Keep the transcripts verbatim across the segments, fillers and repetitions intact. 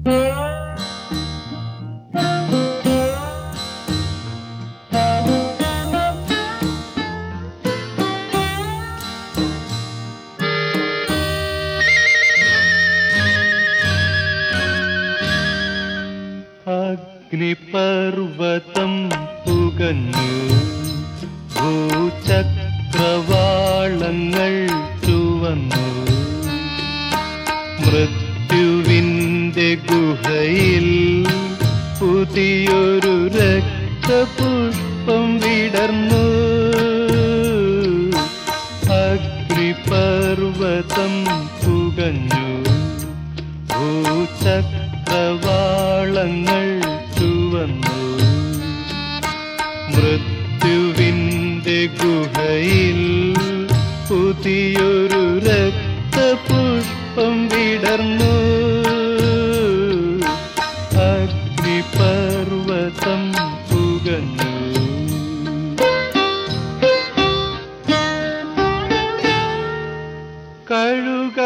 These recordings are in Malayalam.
അഗ്നിപർവതം പുകഞ്ഞു, ഭൂചക്രവാളങ്ങൾ ചുവന്നു. മൃത്യുവിന്റെ ഗുഹയിൽ പുതിയൊരു രക്തപുഷ്പം വിടർന്നു. അഗ്നിപർവതം പുകഞ്ഞു, ഭൂചക്രവാളങ്ങൾ ചുവന്നു. മൃത്യുവിന്റെ ഗുഹയിൽ പുതിയൊരു രക്തപുഷ്പം വിടർന്നു. അഗ്നിപർവതം പുകഞ്ഞു. കഴുക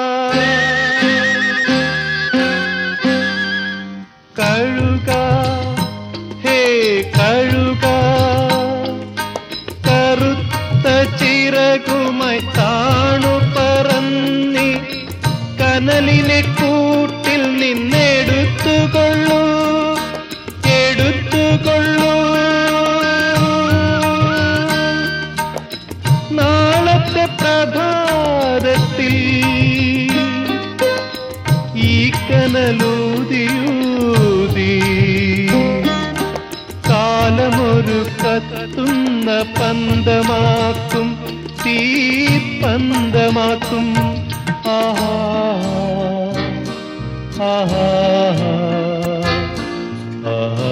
കഴുക ഹേ കഴുക, കറുത്ത ചിറകുമായി താണു പറന്നി കനലിനെ കൂട്ടിൽ നിന്നെടുത്തുകൊള്ളൂ, എടുത്തുകൊള്ളൂ. നാളത്തെ പ്രഭാതത്തിൽ ഈ കനലൂതിയൂതി കാലമൊരു കത്തുന്ന പന്തമാക്കും, തീ പന്തമാക്കും. ആഹാ ആഹാ ആഹാ.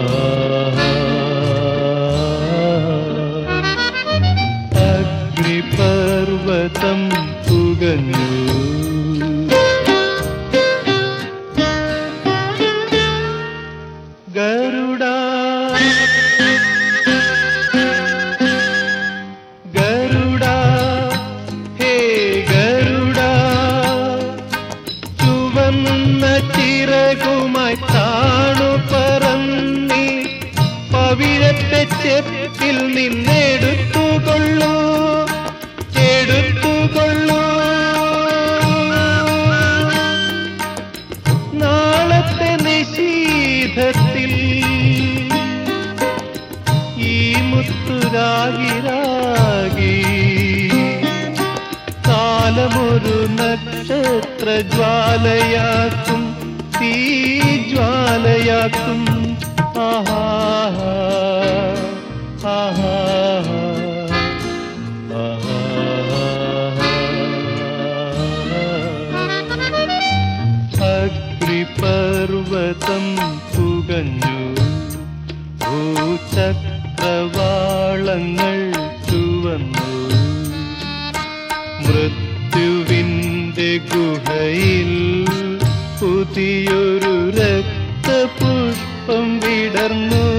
അഗ്നിപർവതം പുകഞ്ഞു. ഗരുഡ ഗരുഡ ഹേ ഗരുഡ, ചുവന്ന ചിറകുമായി താണു പറന്നി പവിഴത്തെ ചെപ്പിൽ നിന്നെടുത്തുകൊള്ളൂ, എടുത്തുകൊള്ളൂ. നാളത്തെ നിശീഥത്തിൽ ഈ മുത്തുരാഗി രാഗി കാലമൊരു നക്ഷത്ര ജ്വാലയാക്കും, തീ ജ്വാലയാക്കും. ആഹാ ആഹാ ആഹാ. അഗ്നിപർവതം പുകഞ്ഞു, ഭൂചക്രവാളങ്ങൾ ചുവന്നു. മൃത്യുവിന്റെ ഗുഹയിൽ പുതിയൊരു രക്തപുഷ്പം വിടർന്നു.